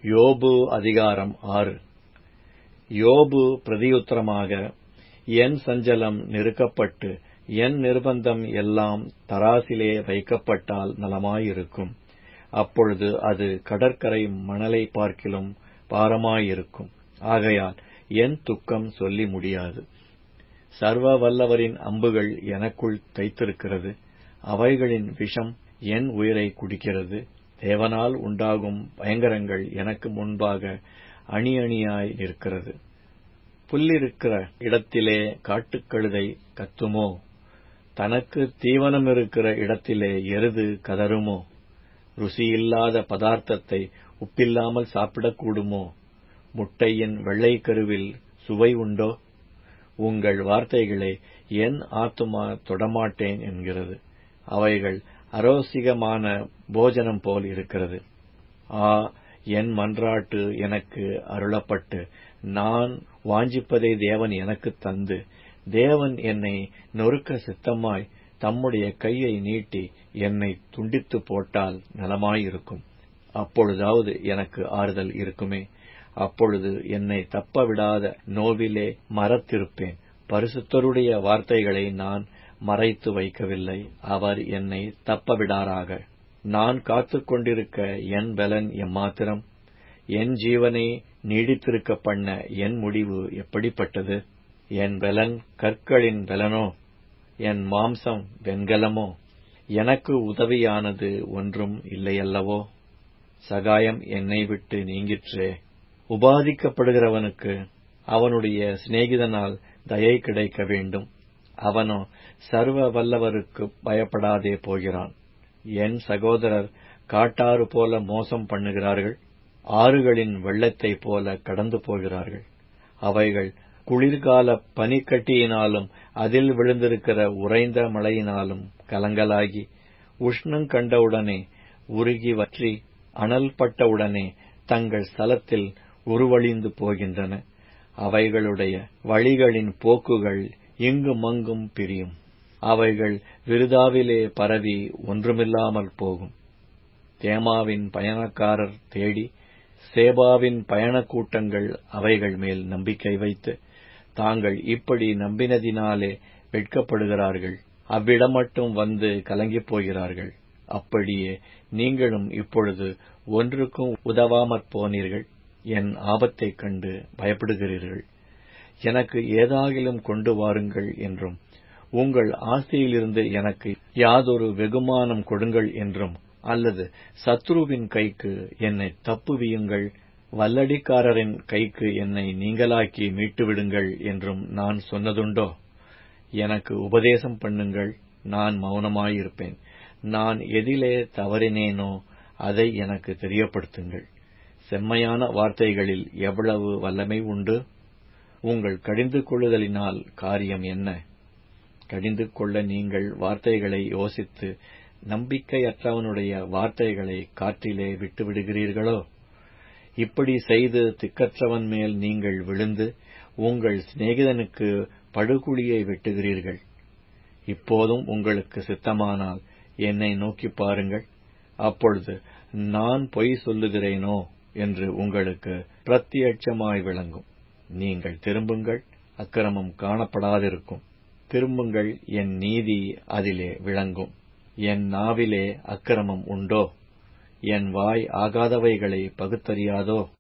யோபு அதிகாரம் 6. யோபு பிரதியுத்தரமாக, என் சஞ்சலம் நெருக்கப்பட்டு என் நிர்பந்தம் எல்லாம் தராசிலே வைக்கப்பட்டால் நலமாயிருக்கும். அப்பொழுது அது கடற்கரை மணலை பார்க்கிலும் பாரமாயிருக்கும். ஆகையால் என் துக்கம் சொல்லி முடியாது. சர்வ வல்லவரின் அம்புகள் எனக்குள் தைத்திருக்கிறது. அவைகளின் விஷம் என் உயிரை குடிக்கிறது. தேவனால் உண்டாகும் பயங்கரங்கள் எனக்கு முன்பாக அணி அணியாய் நிற்கிறது. புல்லிருக்கிற இடத்திலே காட்டுக்கழுதை கத்துமோ? தனக்கு தீவனம் இருக்கிற இடத்திலே எருது கதறுமோ? ருசியில்லாத பதார்த்தத்தை உப்பில்லாமல் சாப்பிடக்கூடுமோ? முட்டையின் வெள்ளைக்கருவில் சுவை உண்டோ? உங்கள் வார்த்தைகளை என் ஆத்துமா தொடமாட்டேன் என்கிறது. அவைகள் அரோசிகமான போஜனம் போல் இருக்கிறது. என் மன்றாட்டு எனக்கு அருளப்பட்டு நான் வாஞ்சிப்பதை தேவன் எனக்கு தந்து, தேவன் என்னை நொறுக்க சித்தமாய் தம்முடைய கையை நீட்டி என்னை துண்டித்து போட்டால் நலமாயிருக்கும். அப்பொழுதாவது எனக்கு ஆறுதல் இருக்குமே. அப்பொழுது என்னை தப்பவிடாத நோவிலே மறத்திருப்பேன். பரிசுத்தருடைய வார்த்தைகளை நான் மறைத்து வைக்கவில்லை. அவர் என்னை தப்பவிடாராக. நான் காத்துக் கொண்டிருக்க என் பலன் எம்மாத்திரம்? என் ஜீவனை நீடித்திருக்க பண்ண என் முடிவு எப்படிப்பட்டது? என் பலன் கற்களின் பலனோ? என் மாம்சம் வெண்கலமோ? எனக்கு உதவியானது ஒன்றும் இல்லையல்லவோ? சகாயம் என்னை விட்டு நீங்கிற்றே. உபாதிக்கப்படுகிறவனுக்கு அவனுடைய சிநேகிதனால் தயை கிடைக்க வேண்டும். அவனோ சர்வ வல்லவருக்கு பயப்படாதே போகிறான். என் சகோதரர் காட்டாறு போல மோசம் பண்ணுகிறார்கள். ஆறுகளின் வெள்ளத்தைப் போல கடந்து போகிறார்கள். அவைகள் குளிர்கால பனிக்கட்டியினாலும் அதில் விழுந்திருக்கிற உறைந்த மழையினாலும் கலங்கலாகி, உஷ்ணம் கண்டவுடனே உருகி வற்றி, அனல் பட்டவுடனே தங்கள் ஸ்தலத்தில் உருவழிந்து போகின்றன. அவைகளுடைய வழிகளின் போக்குகள் இங்குமங்கும் பிரியும். அவைகள் விருதாவிலே பரவி ஒன்றுமில்லாமல் போகும். தேமாவின் பயணக்காரர் தேடி, சேபாவின் பயணக் கூட்டங்கள் அவைகள் மேல் நம்பிக்கை வைத்து, தாங்கள் இப்படி நம்பினதினாலே வெட்கப்படுகிறார்கள். அவ்விடம் மட்டும் வந்து கலங்கிப் போகிறார்கள். அப்படியே நீங்களும் இப்பொழுது ஒன்றுக்கும் உதவாமற் போனீர்கள். என் ஆபத்தைக் கண்டு பயப்படுகிறீர்கள். எனக்கு ஏதாகிலும் கொண்டு வாருங்கள் என்றும், உங்கள் ஆஸ்தியிலிருந்து எனக்கு யாதொரு வெகுமானம் கொடுங்கள் என்றும், அல்லது சத்ருவின் கைக்கு என்னை தப்புவியுங்கள், வல்லடிக்காரரின் கைக்கு என்னை நீங்களாக்கி மீட்டுவிடுங்கள் என்றும் நான் சொன்னதுண்டோ? எனக்கு உபதேசம் பண்ணுங்கள், நான் மௌனமாயிருப்பேன். நான் எதிலே தவறினேனோ அதை எனக்கு தெரியப்படுத்துங்கள். செம்மையான வார்த்தைகளில் எவ்வளவு வல்லமை உண்டு! உங்கள் கடிந்து கொள்ளுதலினால் காரியம் என்ன? கடிந்து கொள்ள நீங்கள் வார்த்தைகளை யோசித்து, நம்பிக்கையற்றவனுடைய வார்த்தைகளை காற்றிலே விட்டுவிடுகிறீர்களோ? இப்படி செய்து திக்கற்றவன் மேல் நீங்கள் விழுந்து, உங்கள் சிநேகிதனுக்கு படுகுழியை வெட்டுகிறீர்கள். இப்போதும் உங்களுக்கு சித்தமானால் என்னை நோக்கி பாருங்கள். அப்பொழுது நான் பொய் சொல்லுகிறேனோ என்று உங்களுக்கு பிரத்யட்சமாய் விளங்கும். நீங்கள் திரும்புங்கள், அக்கிரமம் காணப்படாதிருக்கும். திரும்புங்கள், என் நீதி அதிலே விளங்கும். என் நாவிலே அக்கிரமம் உண்டோ? என் வாய் ஆகாதவைகளை பகுத்தறியாதோ?